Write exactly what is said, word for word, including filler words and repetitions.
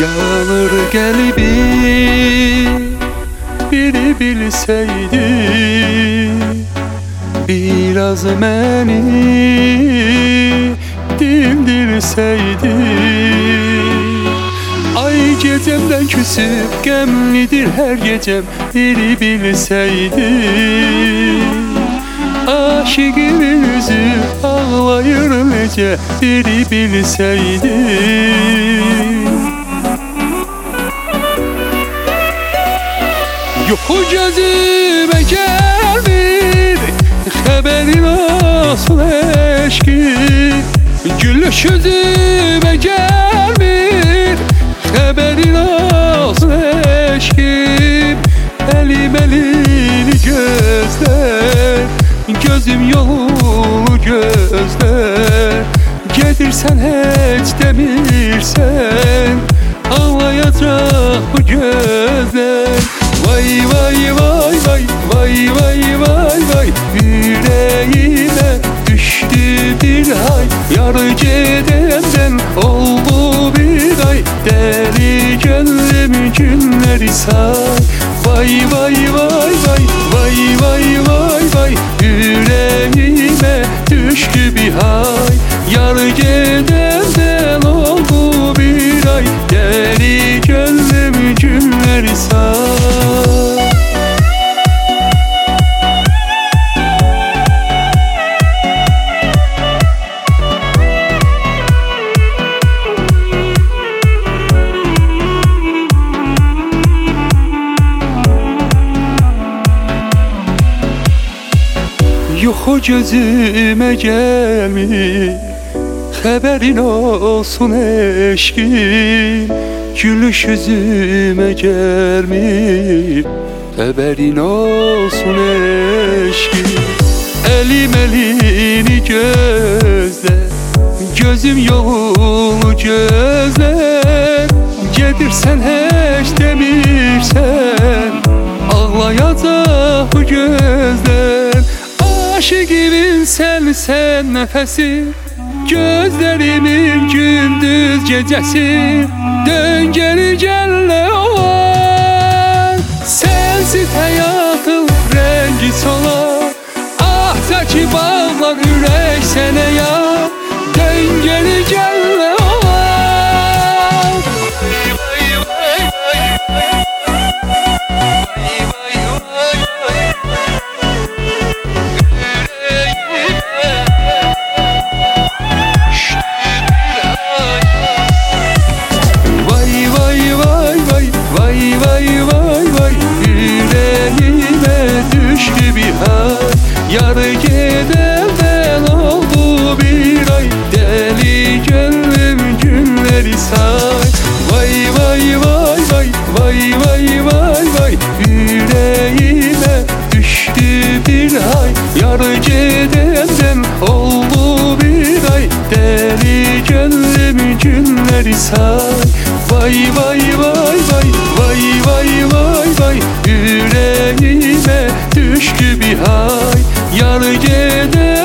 Yanır kalbim biri bilseydi, biraz beni dindirseydi. Ay gecemden küsüp gemlidir her gecem, biri bilseydi. Aşıkımın yüzü ağlayır nece, biri bilseydi. Yok gözüme gelmir, haberin olsun eşkin. Gülüş yüzüme gelmir, haberin olsun eşkin. Elim elini gözler, gözüm yolu gözler. Gedirsen hiç demirsen, ağlayacak bu gözler. Vay vay vay vay vay vay vay vay, yüreğime düştü bir hay. Yar gidenden oldu bir ay, deli gönlüm günleri say. Vay vay vay vay vay vay vay vay, yüreğime düştü bir hay. Yar gidenden oldu bir ay, deli gönlüm günleri say. Yok o gözüme gelmir, haberin olsun eşkin. Gülüş yüzüme gelmir, haberin olsun eşkin. Elim elini gözler, gözüm yolu gözler. Gedirsen hiç demirsen, ağlayacak bu gözler. Aşıkımın sen sen nefesi, gözlerimin gündüz gecesi. Dön geri gelle olan, sensiz hayatım rengi solar. Ah zeki bağlar yürek sene ya, dön geri gelle olan. Yar gidenden oldu bir ay, deli gönlüm günleri say. Vay vay vay vay vay vay vay vay, yüreğime düştü bir ay. Yar gidenden oldu bir ay, deli gönlüm günleri say. Vay vay vay vay vay vay vay vay, yüreğime düştü bir ay. Yar gede